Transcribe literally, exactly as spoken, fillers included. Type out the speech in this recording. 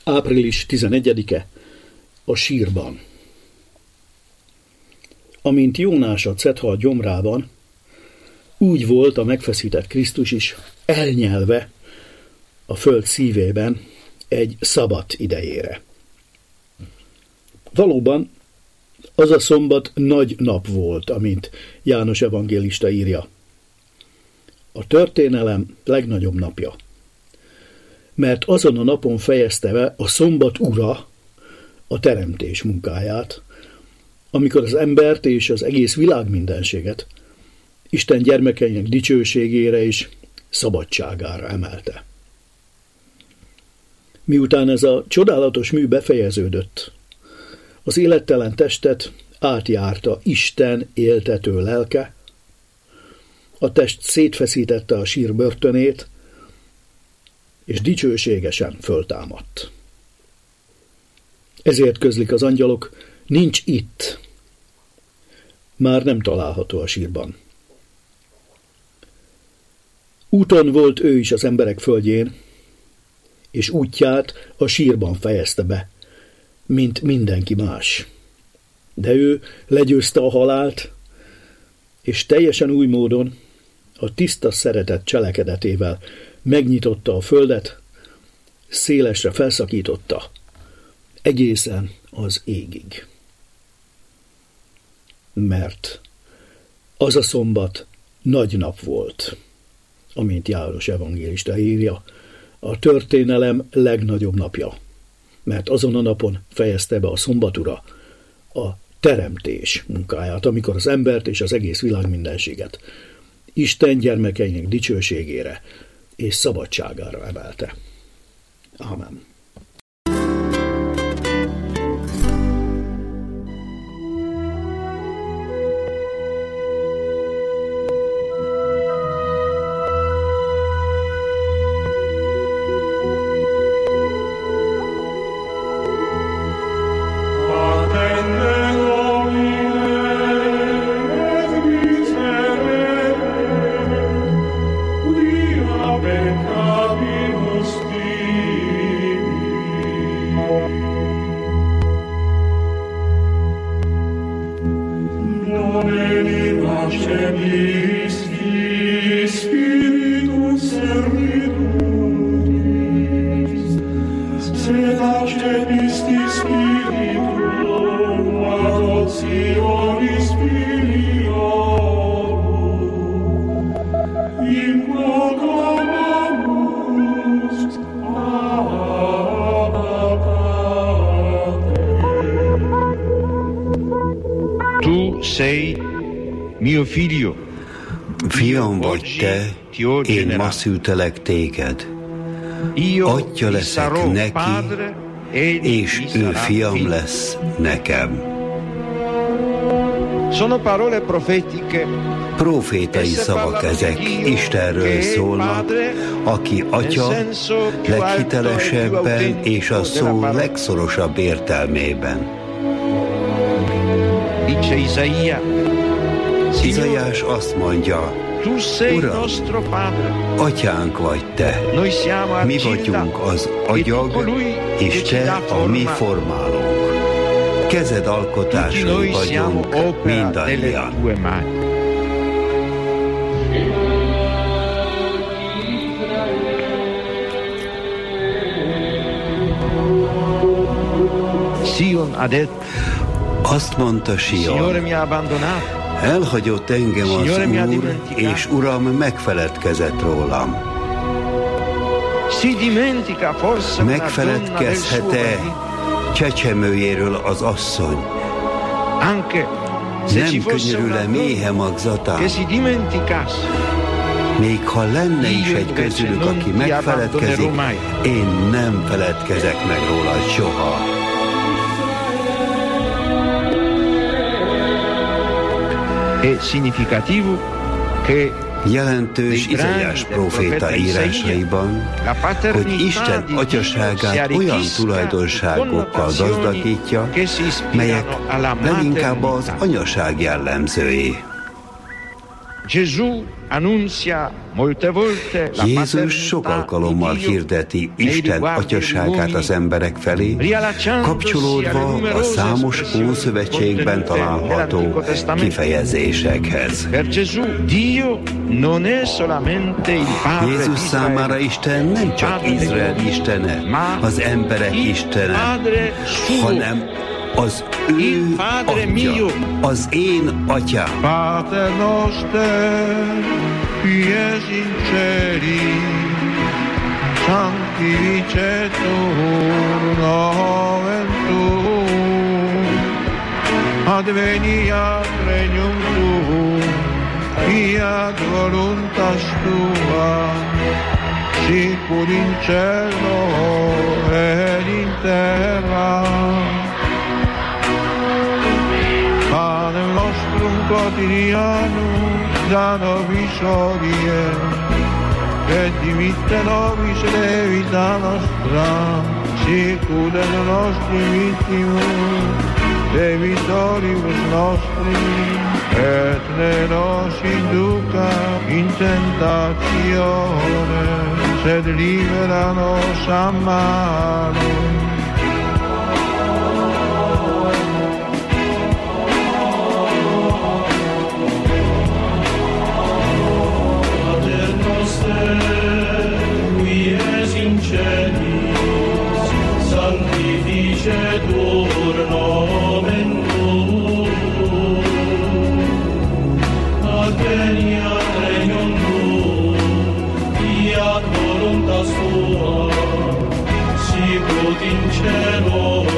április tizenegyedike, a sírban. Amint Jónás a cethal gyomrában, úgy volt a megfeszített Krisztus is elnyelve a föld szívében egy szabat idejére. Valóban az a szombat nagy nap volt, amint János evangélista írja. A történelem legnagyobb napja. Mert azon a napon fejezte be a szombat ura a teremtés munkáját, amikor az embert és az egész világ mindenséget Isten gyermekeinek dicsőségére és szabadságára emelte. Miután ez a csodálatos mű befejeződött, az élettelen testet átjárta Isten éltető lelke, a test szétfeszítette a sír börtönét, és dicsőségesen föltámadt. Ezért közlik az angyalok, nincs itt, már nem található a sírban. Úton volt ő is az emberek földjén, és útját a sírban fejezte be, mint mindenki más. De ő legyőzte a halált, és teljesen új módon, a tiszta szeretet cselekedetével megnyitotta a földet, szélesre felszakította, egészen az égig. Mert az a szombat nagy nap volt, amint János evangélista írja, a történelem legnagyobb napja, mert azon a napon fejezte be a szombat ura a teremtés munkáját, amikor az embert és az egész világ mindenséget Isten gyermekeinek dicsőségére és szabadságára emelte. Amen. Fiam vagy te, én ma szültelek téged. Atya leszek neki, és ő fiam lesz nekem. Profétai szavak ezek, Istenről szólnak, aki Atya leghitelesebben és a szó legszorosabb értelmében. Izaiás azt mondja, Uram, Atyánk vagy te, mi vagyunk az agyag, és te a mi formálónk. Kezed alkotásai vagyunk mindannyian. Azt mondta Sion, elhagyott engem az Úr, és Uram megfeledkezett rólam. Megfeledkezhet-e csecsemőjéről az asszony? Nem könyörül-e méhe magzatán? Még ha lenne is egy közülük, aki megfeledkezik, én nem feledkezek meg róla soha. Jelentős Izaiás próféta írásaiban, hogy Isten atyaságát olyan tulajdonságokkal gazdagítja, melyek leginkább az anyaság jellemzői. Jézus sok alkalommal hirdeti Isten atyaságát az emberek felé, kapcsolódva a számos Ószövetségben található kifejezésekhez. Jézus számára Isten nem csak Izrael istene, az emberek istene, hanem az ő atya, az én atyám. Pater noster, qui es in celi, sanctificetur nomen tuum, adveniat regnum tuum, fiat voluntas tua, sicur in cielo et in terra. Panem nostrum quotidianum da nobis hodie, et dimitte nobis debita nostra, sicur et nostri vittimus debitoribus nostri, et ne nos induca in tentatione, sed libera nos a malo. Sanctificetur nomen tuum, adveniat regnum tuum, fiat voluntas tua, sicut in cielo